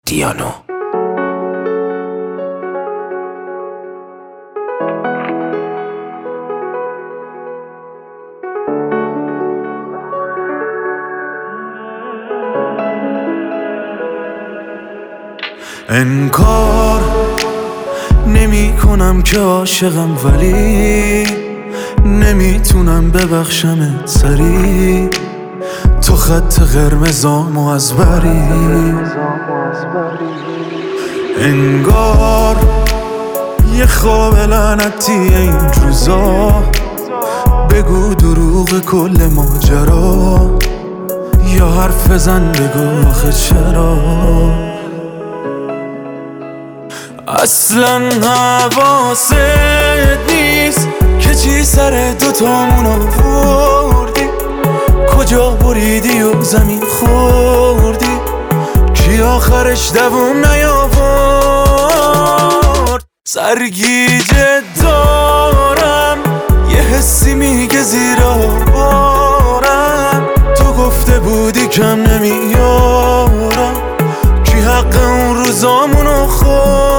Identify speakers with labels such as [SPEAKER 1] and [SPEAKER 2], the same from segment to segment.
[SPEAKER 1] دیانو.
[SPEAKER 2] انکار نمی کنم که عاشقم، ولی نمیتونم ببخشمت سری. تو خط قرمزامو از بری. انگار یه خواب لعنتی این روزا، بگو دروغ کل ماجرا، یا حرف بزن بگو آخه چرا. اصلا حواست نیست که چی سر دوتامون آوردی، کجا بریدی و زمین خوردی، کی آخرش دووم نیاورد. سرگیجه دارم، یه حسی میگه زیر بارم، تو گفته بودی کم نمیارم، کی حق اون روزامونو خورد.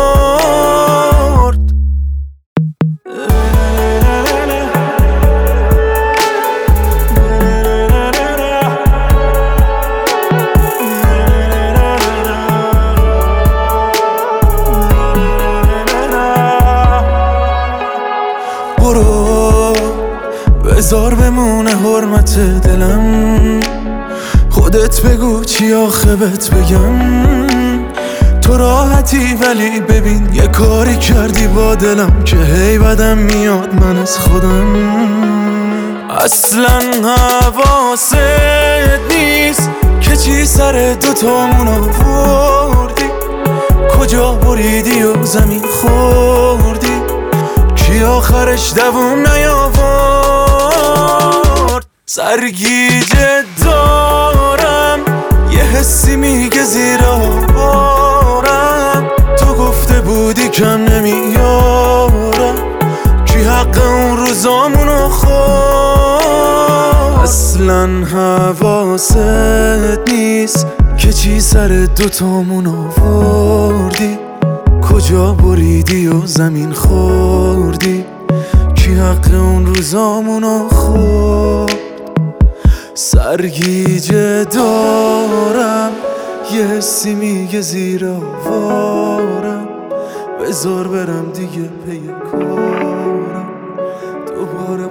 [SPEAKER 2] برو بذار بمونه حرمت دلم، خودت بگو چی آخه بهت بگم. تو راحتی ولی ببین یه کاری کردی با دلم که هی بدم میاد من از خودم. اصلا حواست نیست که چی سر دوتامون آوردی، کجا بریدی و زمین خوردی، کی آخرش دووم نیاورد. سرگیجه دارم، یه حسی میگه زیر بارم، تو گفته بودی کم نمیارم، کی حق اون روزامونو خورد. اصلا حواست نیست که چی سر دوتامون آوردی، کجا بریدی و زمین خوردی، کی حق اون روزامونو خورد. سرگیجه دارم، یه حسی میگه زیر آوارم، بذار برم دیگه پی کارم، دوباره